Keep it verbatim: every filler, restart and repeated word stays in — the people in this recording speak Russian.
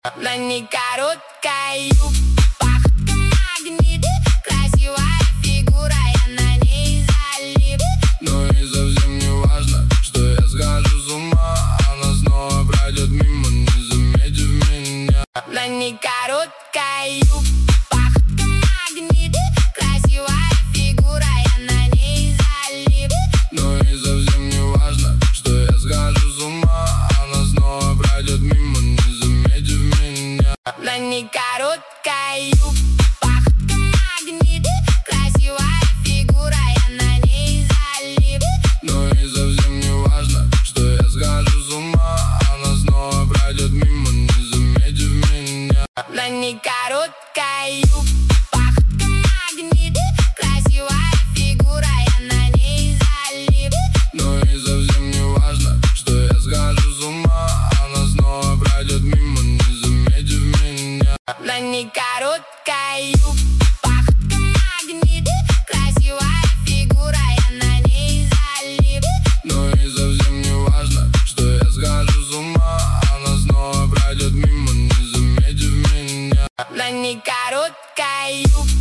На ней короткая юбка, походка магнит, красивая фигура, я на ней залип. Но и совсем не важно, что я схожу с ума, она снова пройдет мимо, не заметив меня. На ней короткая юбка, походка магнит, красивая фигура, я на ней залип. Но и совсем не важно, что я схожу с ума, она снова пройдет мимо, не заметив меня. На ней короткая юбка, походка магнит, красивая фигура, я на ней залип. Но и совсем не важно, что я схожу с ума, она снова пройдет мимо, не заметив меня. На ней короткая юбка, походка магнит, красивая фигура, я на ней залип. Но и совсем не важно, что я схожу с ума, она снова пройдет мимо, не заметив меня. На ней короткая юбка, походка магнит, красивая фигура, я на ней залип. Но и совсем не важно, что я схожу с ума, она снова пройдет мимо, не заметив меня. На ней короткая юбка.